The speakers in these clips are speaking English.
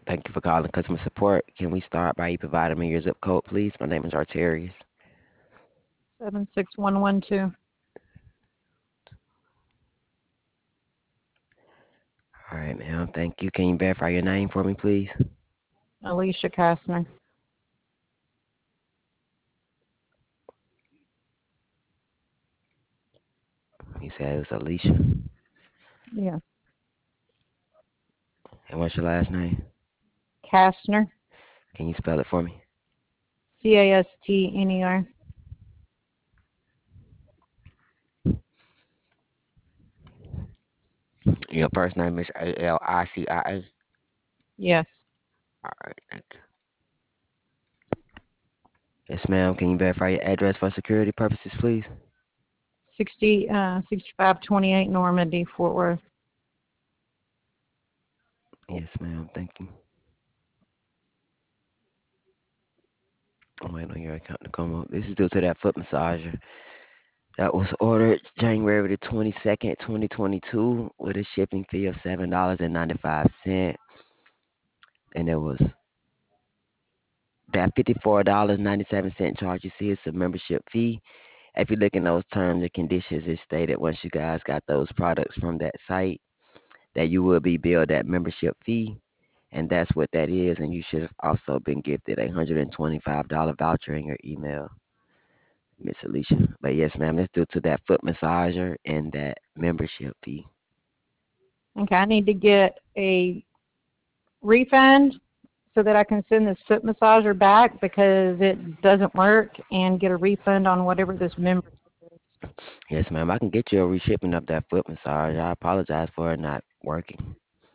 Thank you for calling customer support. Can we start by you providing me your zip code, please? My name is Arterius. 76112. All right, ma'am. Thank you. Can you verify your name for me, please? Alicia Kastner. You said it was Alicia. Yeah. And what's your last name? Kastner. Can you spell it for me? Castner. Your first name is Alicia. Yes. All right, thank you. Yes, ma'am. Can you verify your address for security purposes, please? 6528 Normandy, Fort Worth. Yes, ma'am. Thank you. I'm waiting on your account to come up. This is due to that foot massager that was ordered January the 22nd, 2022, with a shipping fee of $7.95. And it was that $54.97 charge you see is a membership fee. If you look in those terms and conditions, it stated once you guys got those products from that site that you will be billed that membership fee. And that's what that is. And you should have also been gifted a $125 voucher in your email, Miss Alicia. But yes, ma'am, that's due to that foot massager and that membership fee. Okay, I need to get a refund so that I can send this foot massager back because it doesn't work and get a refund on whatever this membership is. Yes, ma'am, I can get you a reshipping of that foot massage. I apologize for it not working.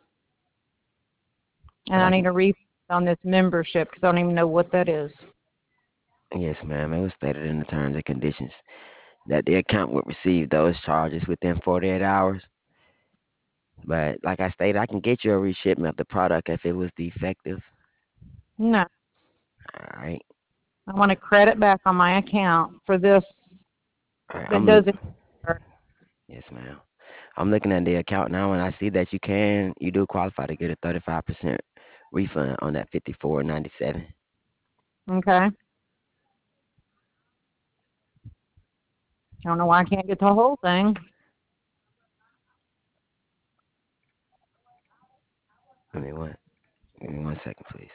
And But I I need can, a refund on this membership because I don't even know what that is. yes, ma'am, it was stated in the terms and conditions that the account would receive those charges within 48 hours. But like I stated, I can get you a reshipment of the product if it was defective. No, All right. I want a credit back on my account for this All right. that doesn't work. Yes, ma'am. I'm looking at the account now and I see that you do qualify to get a 35% refund on that 54.97. Okay. I don't know why I can't get the whole thing. Give me one. Give me 1 second, please.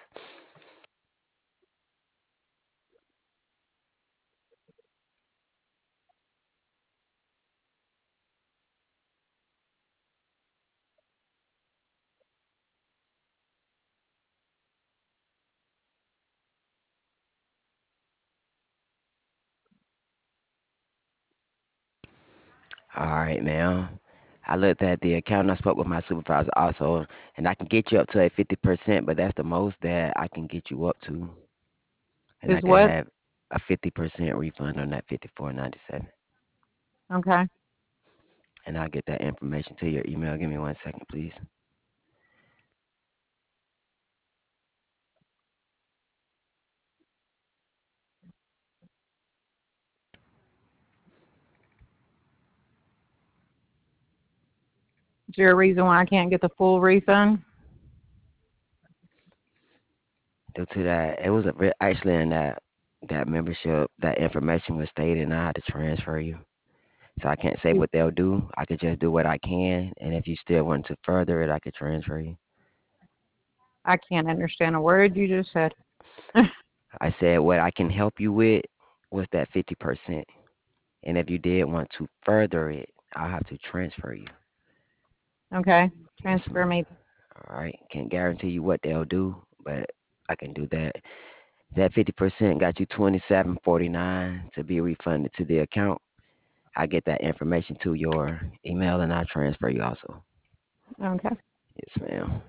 All right, ma'am. I looked at the account and I spoke with my supervisor also, and I can get you up to a 50%, but that's the most that I can get you up to. And I Is can what? have a 50% refund on that 54.97. Okay. And I'll get that information to your email. Give me 1 second, please. Is there a reason why I can't get the full refund? Due to that, it was actually in that membership, that information was stated, and I had to transfer you. So I can't say what they'll do. I could just do what I can, and if you still want to further it, I could transfer you. I can't understand a word you just said. I said what I can help you with was that 50%, and if you did want to further it, I'll have to transfer you. Okay. Yes, Transfer ma'am. me. All right. Can't guarantee you what they'll do, but I can do that. That 50% got you 27.49 to be refunded to the account. I get that information to your email and I transfer you also. Okay. Yes, ma'am.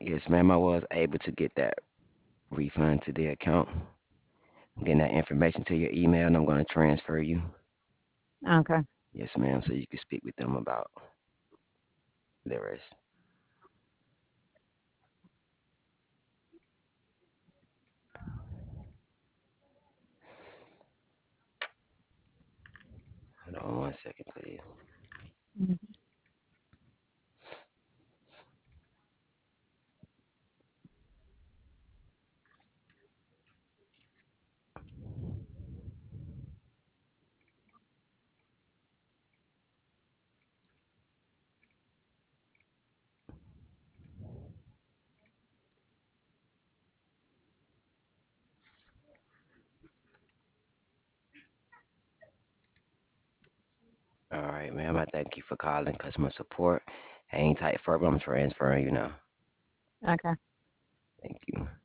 Yes, ma'am, I was able to get that refund to the account. I'm getting that information to your email, and I'm going to transfer you. Okay. Yes, ma'am, so you can speak with them about the rest. Hold on 1 second, please. Mhm. All right, ma'am, I thank you for calling customer support. Hang tight for I'm transferring you now. Okay. Thank you.